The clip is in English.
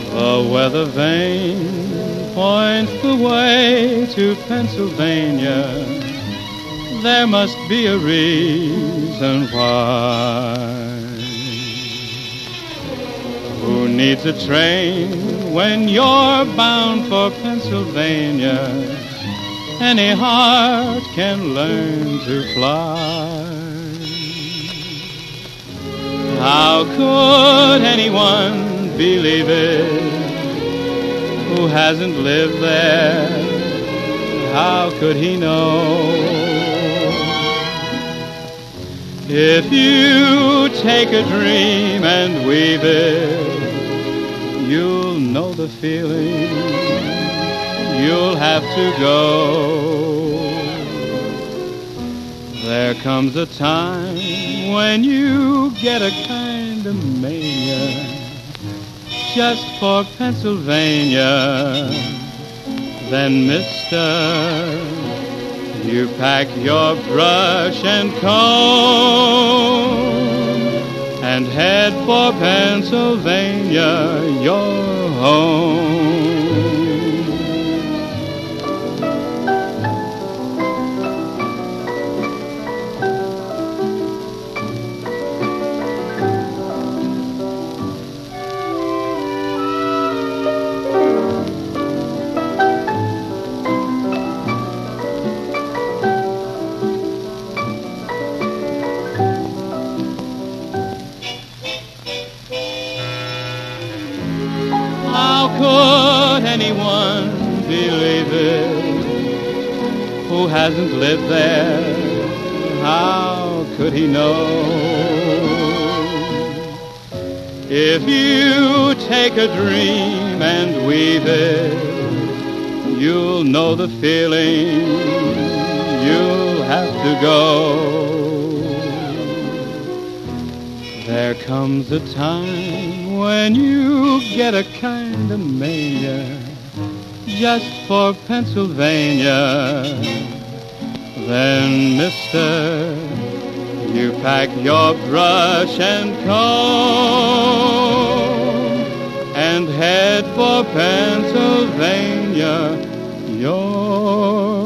The weather vane points the way to Pennsylvania. There must be a reason why. Who needs a train when you're bound for Pennsylvania? Any heart can learn to fly. How could anyone believe it who hasn't lived there? How could he know? If you take a dream and weave it, you'll know the feeling. You'll have to go. There comes a time when you get a kind of mania just for Pennsylvania. Then, mister, you pack your brush and comb and head for Pennsylvania, your home. How could anyone believe it who hasn't lived there? How could he know? If you take a dream and weave it, you'll know the feeling. You'll have to go. There comes a time when you get a kind of mania just for Pennsylvania. Then, mister, you pack your brush and comb and head for Pennsylvania, your